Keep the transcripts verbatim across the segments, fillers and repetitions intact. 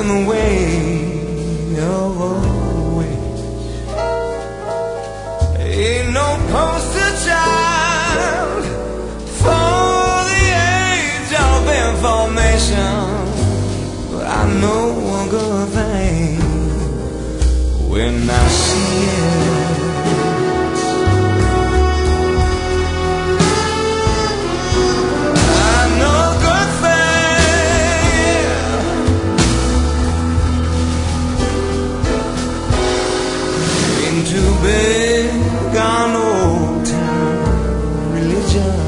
in the way of always. Ain't no poster child for the age of information, but I know a good thing when I see it. Too big on old time religion.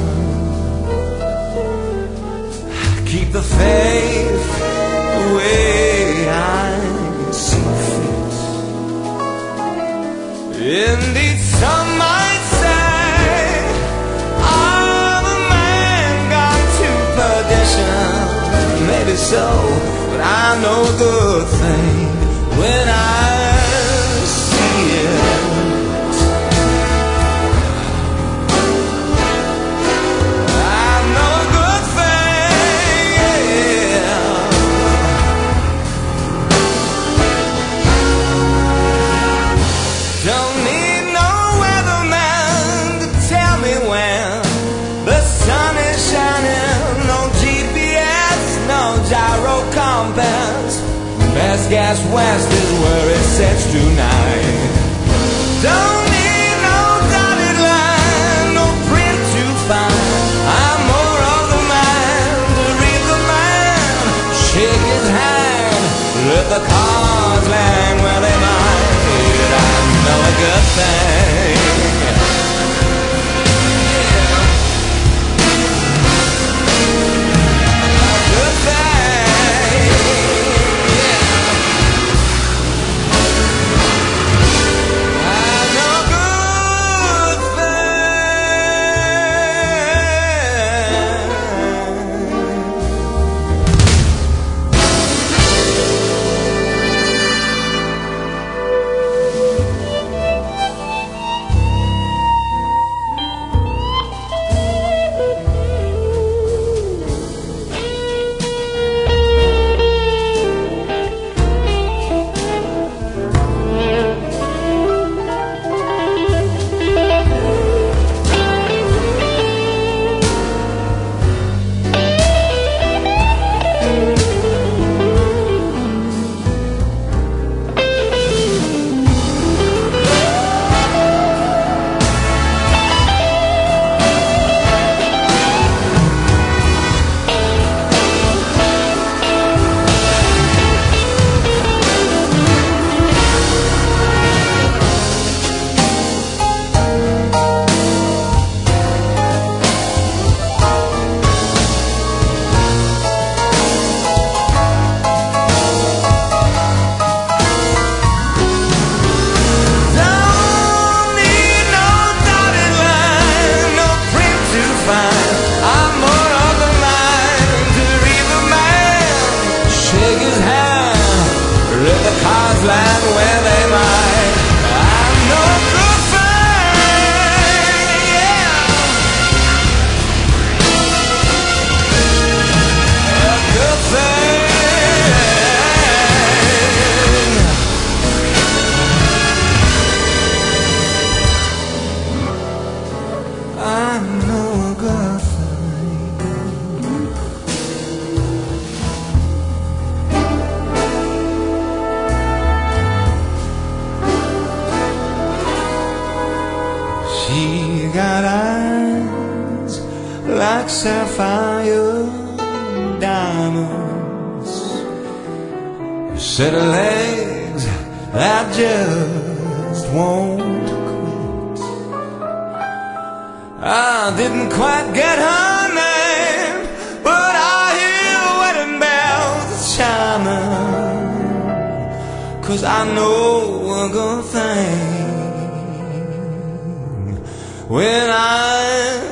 Keep the faith the way I see fit. Indeed, some might say I'm a man gone to perdition. Maybe so, but I know a good thing when I see it. Best gas west is where it sets tonight. Don't need no dotted line, no print to find. I'm more of the man to read the man, shake his hand, let the cards land where they might. I know a good thing. Land where they might. I'm no good thing, yeah. A good thing. I'm no good thing. She got eyes like sapphire diamonds, a set of legs that just won't quit. I didn't quite get her name, but I hear wedding bells chiming, 'cause I know a good thing when I